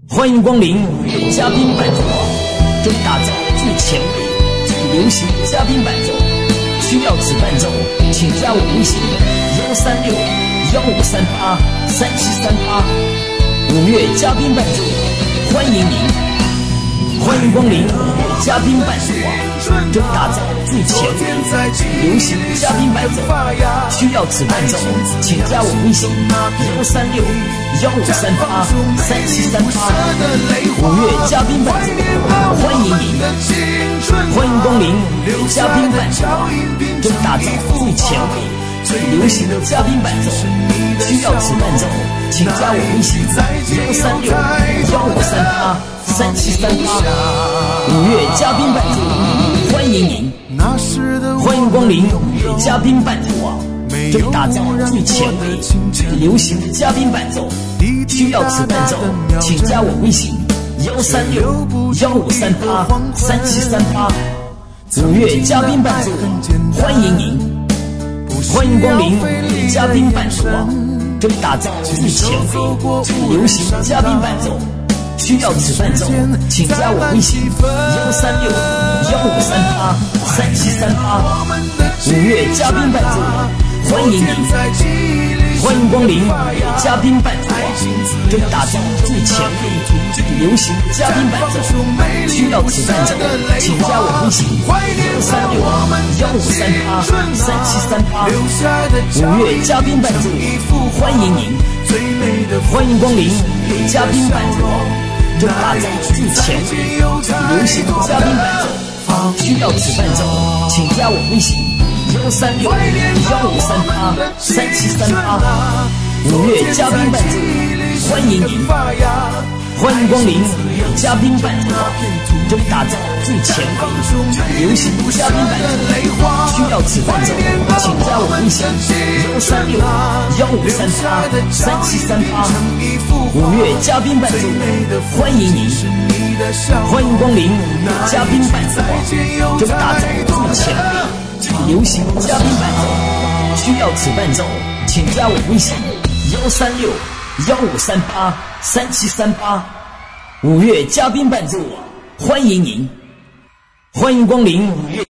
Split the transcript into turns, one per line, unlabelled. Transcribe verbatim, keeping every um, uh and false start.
欢迎光临嘉宾伴奏网，专打造最前卫、最流行嘉宾伴奏。需要此伴奏，请加我微信幺三六幺五三八三七三八。五月嘉宾伴奏，欢迎您！欢迎光临嘉宾伴奏网，专打造最前卫、流行嘉宾伴奏。需要此伴奏，请加我微信幺三六幺五三八三七三八。五月嘉宾伴奏，欢迎您！欢迎光临嘉宾伴奏网，专打造最前卫、最流行的嘉宾伴奏。需要此伴奏，请加我微信幺三六幺五三八三七三八。五月嘉宾伴奏，欢迎您！欢迎光临嘉宾伴奏网，专打造最前卫、最流行的嘉宾伴奏。需要此伴奏，请加我微信幺三六幺五三八三七三八。五月嘉宾伴奏，欢迎您！欢迎光临嘉宾伴奏网，专打造最前卫、最流行的嘉宾伴奏。需要此伴奏，请加我微信幺三六幺五三八三七三八。五月嘉宾伴奏，欢迎您！欢迎光临嘉宾伴奏网，专打造最前卫、最流行的嘉宾伴奏。需要此伴奏，请加我微信幺三六幺五三八三七三八。五月嘉宾伴奏，欢迎您！欢迎光临嘉宾伴奏网，专打造最前卫、最流行的嘉宾伴奏。需要此伴奏，请加我微信幺三六幺五三八三七三八。五月嘉宾伴奏，欢迎您！欢迎光临嘉宾伴奏网，专打造最前卫、最流行的嘉宾伴奏。需要此伴奏，请加我微信幺三六幺五三八三七三八。五月嘉宾伴奏，欢迎您！欢迎光临嘉宾伴奏网，专打造最前卫、最流行的嘉宾伴奏。需要此伴奏，请加我微信幺三六幺五三八三七三八。五月嘉宾伴奏网，欢迎您！欢迎光临五月。